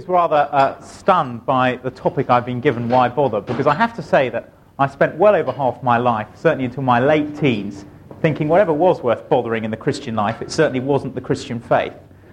was rather stunned by the topic I've been given, why bother? Because I have to say that I spent well over half my life, certainly until my late teens, thinking whatever was worth bothering in the Christian life, it certainly wasn't the Christian faith.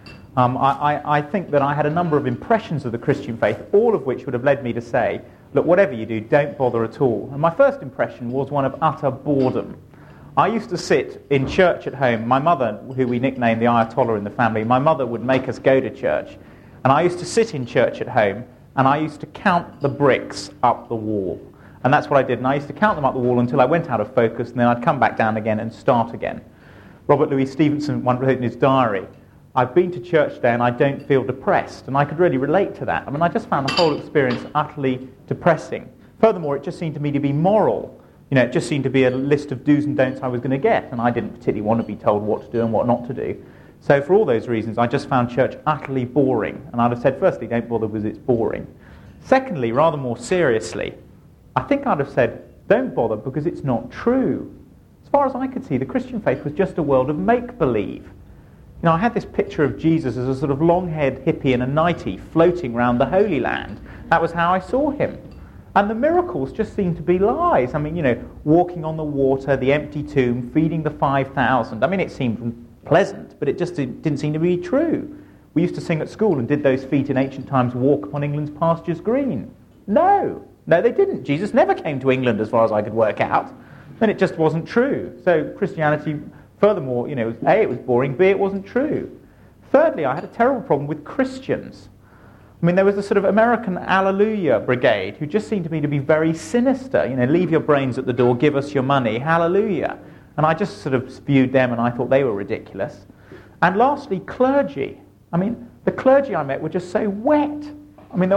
I think that I had a number of impressions of the Christian faith, all of which would have led me to say, look, whatever you do, don't bother at all. And my first impression was one of utter boredom. I used to sit in church at home. My mother, who we nicknamed the Ayatollah in the family, my mother would make us go to church. And I used to sit in church at home, and I used to count the bricks up the wall. And that's what I did. And I used to count them up the wall until I went out of focus, and then I'd come back down again and start again. Robert Louis Stevenson once wrote in his diary, I've been to church today and I don't feel depressed. And I could really relate to that. I mean, I just found the whole experience utterly depressing. Furthermore, it just seemed to me to be moral. You know, it just seemed to be a list of do's and don'ts I was going to get, and I didn't particularly want to be told what to do and what not to do. So for all those reasons, I just found church utterly boring. And I'd have said, firstly, don't bother because it's boring. Secondly, rather more seriously, I think I'd have said, don't bother because it's not true. As far as I could see, the Christian faith was just a world of make-believe. You know, I had this picture of Jesus as a sort of long-haired hippie in a nightie floating around the Holy Land. That was how I saw him. And the miracles just seemed to be lies. I mean, you know, walking on the water, the empty tomb, feeding the 5,000. I mean, it seemed pleasant, but it just didn't seem to be true. We used to sing at school, and did those feet in ancient times walk upon England's pastures green? No, they didn't. Jesus never came to England as far as I could work out. And it just wasn't true. So Christianity, furthermore, you know, A, it was boring, B, it wasn't true. Thirdly, I had a terrible problem with Christians. I mean, there was a sort of American Hallelujah brigade who just seemed to me to be very sinister. You know, leave your brains at the door, give us your money, hallelujah. And I just sort of spewed them, and I thought they were ridiculous. And lastly, clergy. I mean, the clergy I met were just so wet. I mean,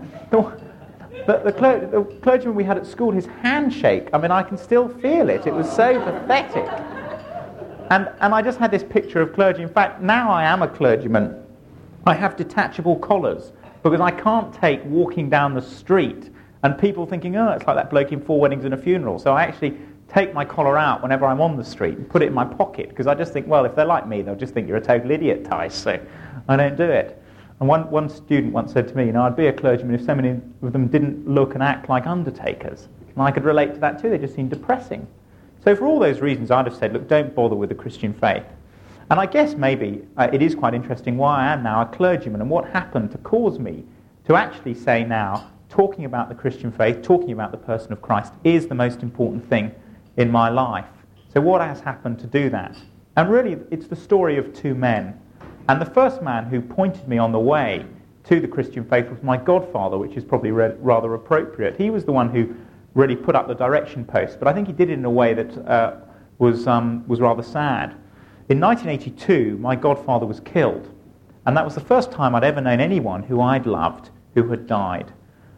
the clergyman we had at school, his handshake, I mean, I can still feel it. It was so pathetic. And I just had this picture of clergy. In fact, now I am a clergyman. I have detachable collars because I can't take walking down the street and people thinking, oh, it's like that bloke in Four Weddings and a Funeral. So I actually take my collar out whenever I'm on the street and put it in my pocket because I just think, well, if they're like me, they'll just think you're a total idiot, Tice, so I don't do it. And one student once said to me, you know, I'd be a clergyman if so many of them didn't look and act like undertakers. And I could relate to that too. They just seemed depressing. So for all those reasons, I'd have said, look, don't bother with the Christian faith. And I guess maybe it is quite interesting why I am now a clergyman and what happened to cause me to actually say now, talking about the Christian faith, talking about the person of Christ is the most important thing in my life. So what has happened to do that? And really, it's the story of two men. And the first man who pointed me on the way to the Christian faith was my godfather, which is probably rather appropriate. He was the one who really put up the direction post, but I think he did it in a way that was rather sad. In 1982, my godfather was killed, and that was the first time I'd ever known anyone who I'd loved who had died.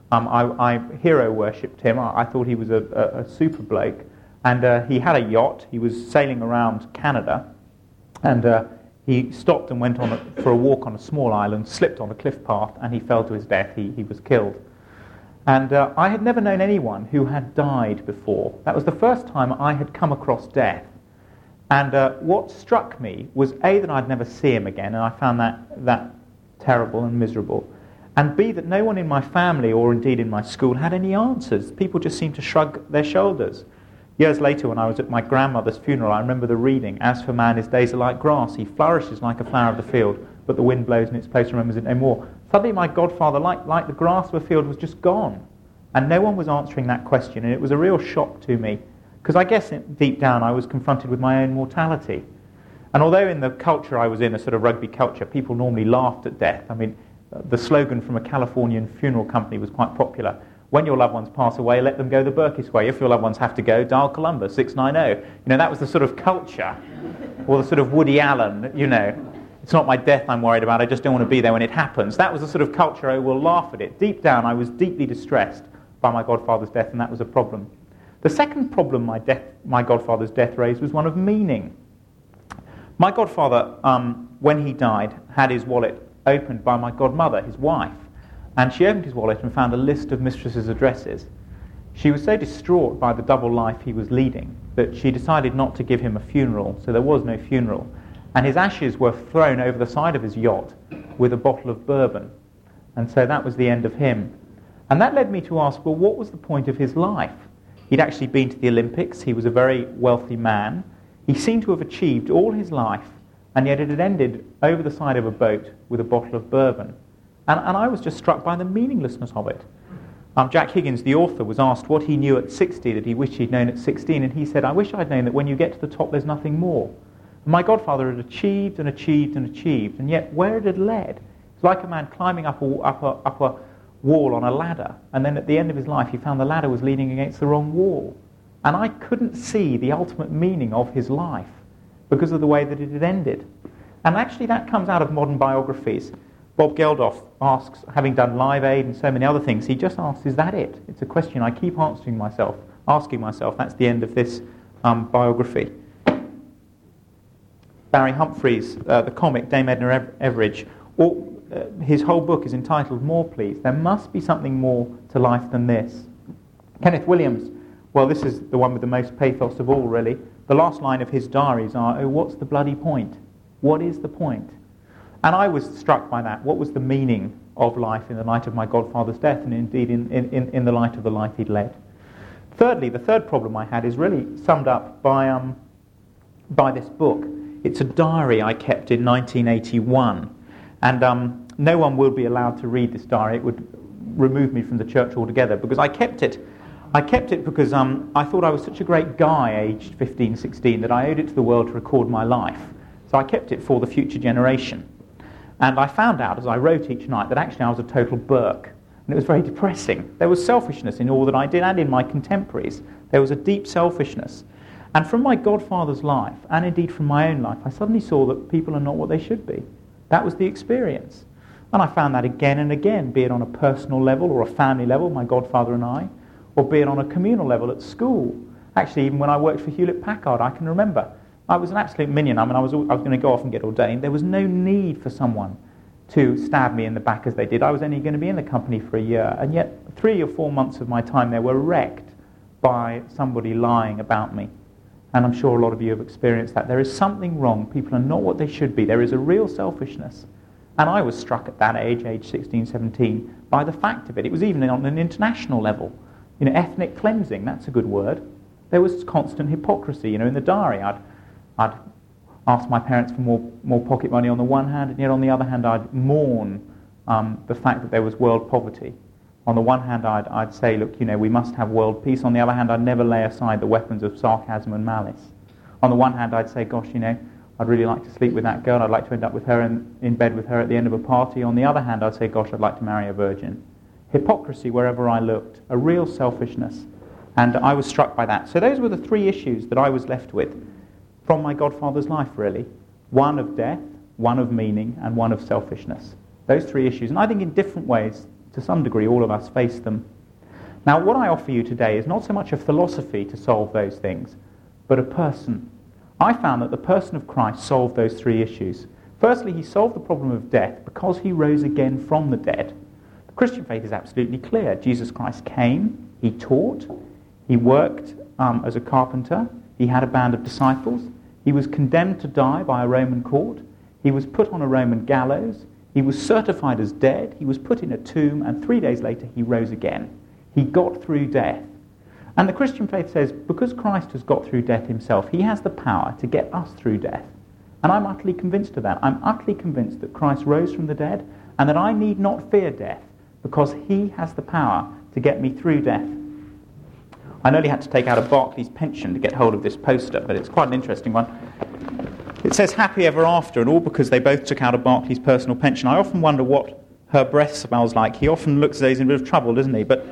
I hero worshipped him. I thought he was a super bloke, and he had a yacht. He was sailing around Canada, and he stopped and went for a walk on a small island, slipped on a cliff path, and he fell to his death. He was killed. And I had never known anyone who had died before. That was the first time I had come across death. And what struck me was A, that I'd never see him again, and I found that terrible and miserable. And B, that no one in my family or indeed in my school had any answers. People just seemed to shrug their shoulders. Years later, when I was at my grandmother's funeral, I remember the reading, "As for man, his days are like grass. He flourishes like a flower of the field, but the wind blows in its place and remembers it no more." Suddenly my godfather, like the grass of a field, was just gone. And no one was answering that question, and it was a real shock to me. Because I guess deep down I was confronted with my own mortality. And although in the culture I was in, a sort of rugby culture, people normally laughed at death. I mean, the slogan from a Californian funeral company was quite popular. When your loved ones pass away, let them go the Burkiss way. If your loved ones have to go, dial Columbus 690. You know, that was the sort of culture. Or the sort of Woody Allen, you know, it's not my death I'm worried about, I just don't want to be there when it happens. That was the sort of culture I will laugh at it. Deep down I was deeply distressed by my godfather's death, and that was a problem. The second problem my godfather's death raised was one of meaning. My godfather, when he died, had his wallet opened by my godmother, his wife, and she opened his wallet and found a list of mistress's addresses. She was so distraught by the double life he was leading that she decided not to give him a funeral, so there was no funeral, and his ashes were thrown over the side of his yacht with a bottle of bourbon. And so that was the end of him. And that led me to ask, well, what was the point of his life? He'd actually been to the Olympics. He was a very wealthy man. He seemed to have achieved all his life, and yet it had ended over the side of a boat with a bottle of bourbon. And I was just struck by the meaninglessness of it. Jack Higgins, the author, was asked what he knew at 60 that he wished he'd known at 16, and he said, I wish I'd known that when you get to the top there's nothing more. And my godfather had achieved and achieved and achieved, and yet where it had led, it's like a man climbing up a wall on a ladder, and then at the end of his life he found the ladder was leaning against the wrong wall. And I couldn't see the ultimate meaning of his life because of the way that it had ended. And actually that comes out of modern biographies. Bob Geldof asks, having done Live Aid and so many other things, he just asks, is that it? It's a question I keep asking myself. That's the end of this biography. Barry Humphries, the comic, Dame Edna Everage, his whole book is entitled More Please. There must be something more to life than this. Kenneth Williams, well, this is the one with the most pathos of all, really. The last line of his diaries are, oh, what's the bloody point? What is the point? And I was struck by that. What was the meaning of life in the light of my godfather's death, and indeed in the light of the life he'd led? Thirdly, the third problem I had is really summed up by this book. It's a diary I kept in 1981. And no one will be allowed to read this diary. It would remove me from the church altogether, because I kept it because I thought I was such a great guy aged 15, 16 that I owed it to the world to record my life. So I kept it for the future generation. And I found out as I wrote each night that actually I was a total Burke. And it was very depressing. There was selfishness in all that I did, and in my contemporaries. There was a deep selfishness. And from my godfather's life, and indeed from my own life, I suddenly saw that people are not what they should be. That was the experience. And I found that again and again, be it on a personal level or a family level, my godfather and I, or be it on a communal level at school. Actually, even when I worked for Hewlett-Packard, I can remember I was an absolute minion. I mean, I was going to go off and get ordained. There was no need for someone to stab me in the back as they did. I was only going to be in the company for a year, and yet 3 or 4 months of my time there were wrecked by somebody lying about me. And I'm sure a lot of you have experienced that. There is something wrong. People are not what they should be. There is a real selfishness. And I was struck at that age 16, 17, by the fact of it. It was even on an international level. You know, ethnic cleansing, that's a good word. There was constant hypocrisy. You know, in the diary, I'd ask my parents for more pocket money on the one hand, and yet on the other hand I'd mourn the fact that there was world poverty. On the one hand I'd say, look, you know, we must have world peace. On the other hand, I'd never lay aside the weapons of sarcasm and malice. On the one hand I'd say, gosh, you know, I'd really like to sleep with that girl. I'd like to end up with her in bed with her at the end of a party. On the other hand, I'd say, gosh, I'd like to marry a virgin. Hypocrisy wherever I looked, a real selfishness. And I was struck by that. So those were the 3 issues that I was left with from my godfather's life, really. One of death, one of meaning, and one of selfishness. Those 3 issues. And I think in different ways, to some degree, all of us face them. Now, what I offer you today is not so much a philosophy to solve those things, but a person. I found that the person of Christ solved those 3 issues. Firstly, he solved the problem of death because he rose again from the dead. The Christian faith is absolutely clear. Jesus Christ came, he taught, he worked as a carpenter, he had a band of disciples, he was condemned to die by a Roman court, he was put on a Roman gallows, he was certified as dead, he was put in a tomb, and 3 days later he rose again. He got through death. And the Christian faith says, because Christ has got through death himself, he has the power to get us through death. And I'm utterly convinced of that. I'm utterly convinced that Christ rose from the dead, and that I need not fear death, because he has the power to get me through death. I nearly had to take out a Barclays pension to get hold of this poster, but it's quite an interesting one. It says happy ever after, and all because they both took out a Barclays personal pension. I often wonder what her breath smells like. He often looks as though he's in a bit of trouble, doesn't he? But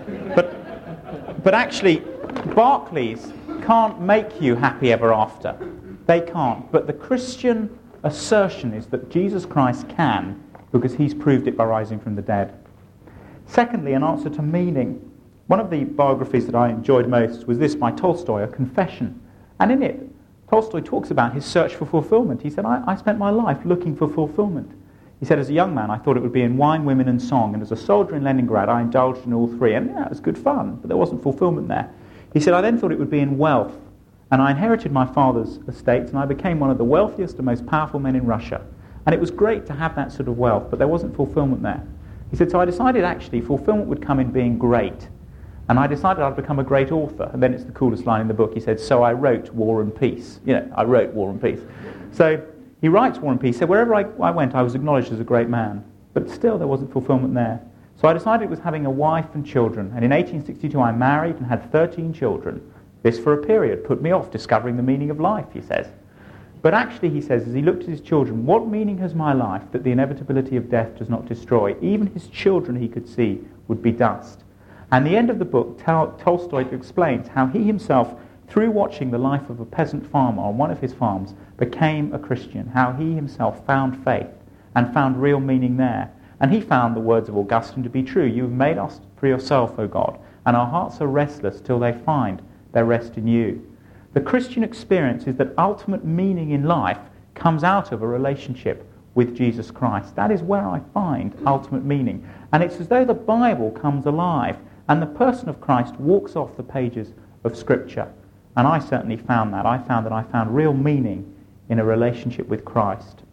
actually, Barclays can't make you happy ever after. They can't. But the Christian assertion is that Jesus Christ can, because he's proved it by rising from the dead. Secondly, an answer to meaning. One of the biographies that I enjoyed most was this by Tolstoy, A Confession. And in it, Tolstoy talks about his search for fulfillment. He said, I spent my life looking for fulfillment. He said, as a young man, I thought it would be in wine, women, and song. And as a soldier in Leningrad, I indulged in all 3. And yeah, it was good fun, but there wasn't fulfillment there. He said, I then thought it would be in wealth. And I inherited my father's estates, and I became one of the wealthiest and most powerful men in Russia. And it was great to have that sort of wealth, but there wasn't fulfillment there. He said, so I decided actually fulfillment would come in being great. And I decided I'd become a great author. And then it's the coolest line in the book. He said, so I wrote War and Peace. I wrote War and Peace. So he writes War and Peace. So wherever I went, I was acknowledged as a great man. But still, there wasn't fulfillment there. So I decided it was having a wife and children. And in 1862, I married and had 13 children. This, for a period, put me off discovering the meaning of life, he says. But actually, he says, as he looked at his children, what meaning has my life that the inevitability of death does not destroy? Even his children, he could see, would be dust. And the end of the book, Tolstoy explains how he himself, through watching the life of a peasant farmer on one of his farms, became a Christian, how he himself found faith and found real meaning there. And he found the words of Augustine to be true. You have made us for yourself, O God, and our hearts are restless till they find their rest in you. The Christian experience is that ultimate meaning in life comes out of a relationship with Jesus Christ. That is where I find ultimate meaning. And it's as though the Bible comes alive and the person of Christ walks off the pages of Scripture. And I certainly found that. I found real meaning in a relationship with Christ.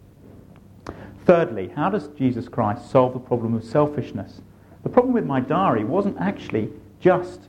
Thirdly, how does Jesus Christ solve the problem of selfishness? The problem with my diary wasn't actually just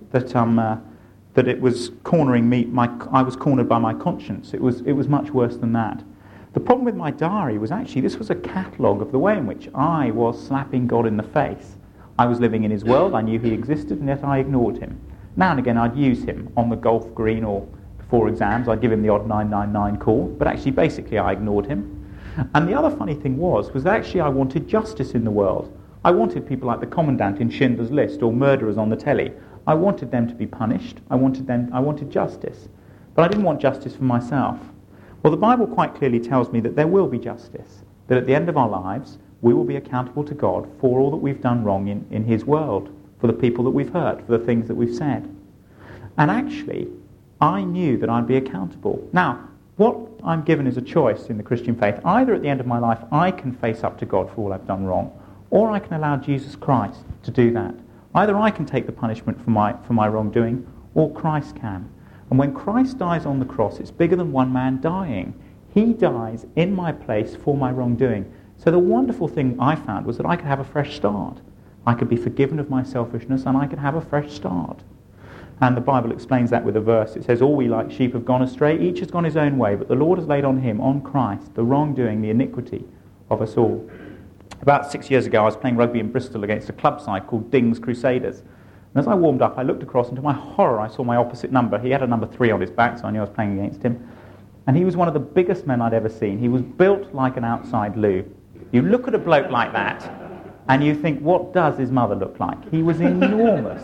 that it was cornering me. I was cornered by my conscience. It was much worse than that. The problem with my diary was actually this was a catalogue of the way in which I was slapping God in the face. I was living in his world. I knew he existed, and yet I ignored him. Now and again, I'd use him on the golf green or before exams. I'd give him the odd 999 call, but actually, basically, I ignored him. And the other funny thing was that actually I wanted justice in the world. I wanted people like the commandant in Schindler's List or murderers on the telly. I wanted them to be punished. I wanted justice. But I didn't want justice for myself. Well, the Bible quite clearly tells me that there will be justice, that at the end of our lives, we will be accountable to God for all that we've done wrong in his world, for the people that we've hurt, for the things that we've said. And actually, I knew that I'd be accountable. Now, what I'm given is a choice in the Christian faith. Either at the end of my life, I can face up to God for all I've done wrong, or I can allow Jesus Christ to do that. Either I can take the punishment for my wrongdoing, or Christ can. And when Christ dies on the cross, it's bigger than one man dying. He dies in my place for my wrongdoing. So the wonderful thing I found was that I could have a fresh start. I could be forgiven of my selfishness, and I could have a fresh start. And the Bible explains that with a verse. It says, all we like sheep have gone astray, each has gone his own way, but the Lord has laid on him, on Christ, the wrongdoing, the iniquity of us all. About 6 years ago, I was playing rugby in Bristol against a club side called Dings Crusaders. And as I warmed up, I looked across, and to my horror, I saw my opposite number. He had a number 3 on his back, so I knew I was playing against him. And he was one of the biggest men I'd ever seen. He was built like an outside loo. You look at a bloke like that, and you think, what does his mother look like? He was enormous.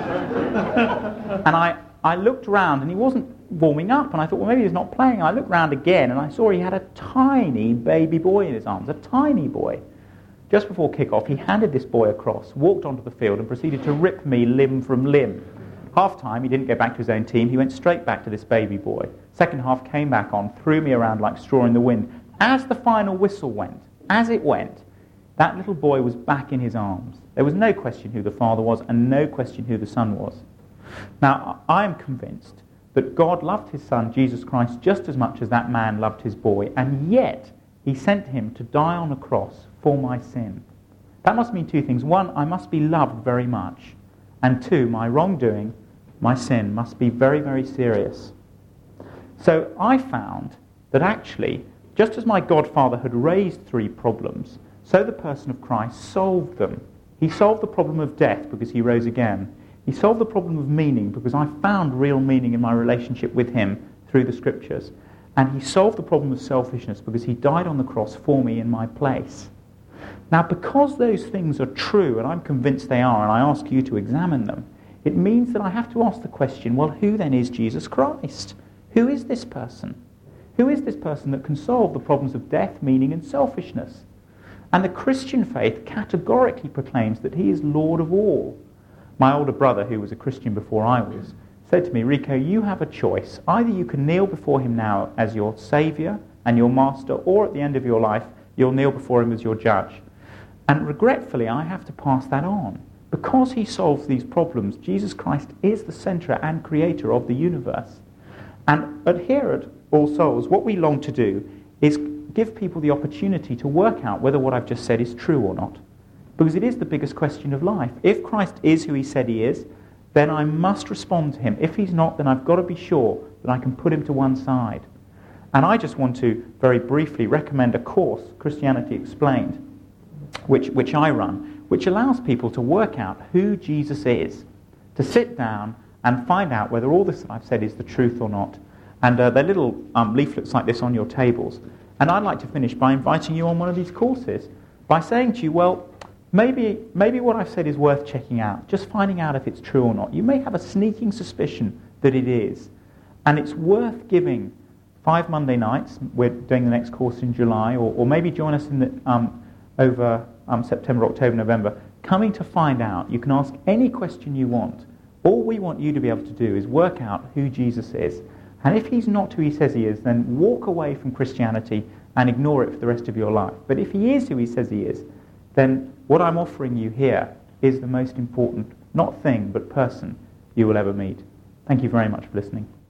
And I looked round, and he wasn't warming up, and I thought, well, maybe he's not playing. And I looked round again, and I saw he had a tiny baby boy in his arms, a tiny boy. Just before kick-off, he handed this boy across, walked onto the field, and proceeded to rip me limb from limb. Half-time, he didn't go back to his own team. He went straight back to this baby boy. Second half, came back on, threw me around like straw in the wind. As the final whistle went, that little boy was back in his arms. There was no question who the father was and no question who the son was. Now, I am convinced that God loved his son, Jesus Christ, just as much as that man loved his boy, and yet he sent him to die on a cross for my sin. That must mean two things. One, I must be loved very much. And two, my wrongdoing, my sin, must be very, very serious. So I found that actually, just as my godfather had raised 3 problems, so the person of Christ solved them. He solved the problem of death because he rose again. He solved the problem of meaning because I found real meaning in my relationship with him through the Scriptures. And he solved the problem of selfishness because he died on the cross for me in my place. Now, because those things are true, and I'm convinced they are, and I ask you to examine them, it means that I have to ask the question, well, who then is Jesus Christ? Who is this person? Who is this person that can solve the problems of death, meaning, and selfishness? And the Christian faith categorically proclaims that he is Lord of all. My older brother, who was a Christian before I was, said to me, Rico, you have a choice. Either you can kneel before him now as your Saviour and your Master, or at the end of your life, you'll kneel before him as your judge. And regretfully, I have to pass that on. Because he solves these problems, Jesus Christ is the centre and creator of the universe. And here at All Souls, what we long to do is give people the opportunity to work out whether what I've just said is true or not. Because it is the biggest question of life. If Christ is who he said he is, then I must respond to him. If he's not, then I've got to be sure that I can put him to one side. And I just want to very briefly recommend a course, Christianity Explained, which I run, which allows people to work out who Jesus is, to sit down and find out whether all this that I've said is the truth or not. And they're little leaflets like this on your tables. And I'd like to finish by inviting you on one of these courses by saying to you, well, maybe what I've said is worth checking out, just finding out if it's true or not. You may have a sneaking suspicion that it is. And it's worth giving 5 Monday nights. We're doing the next course in July, or maybe join us in the, over September, October, November, coming to find out. You can ask any question you want. All we want you to be able to do is work out who Jesus is. And if he's not who he says he is, then walk away from Christianity and ignore it for the rest of your life. But if he is who he says he is, then what I'm offering you here is the most important, not thing, but person you will ever meet. Thank you very much for listening.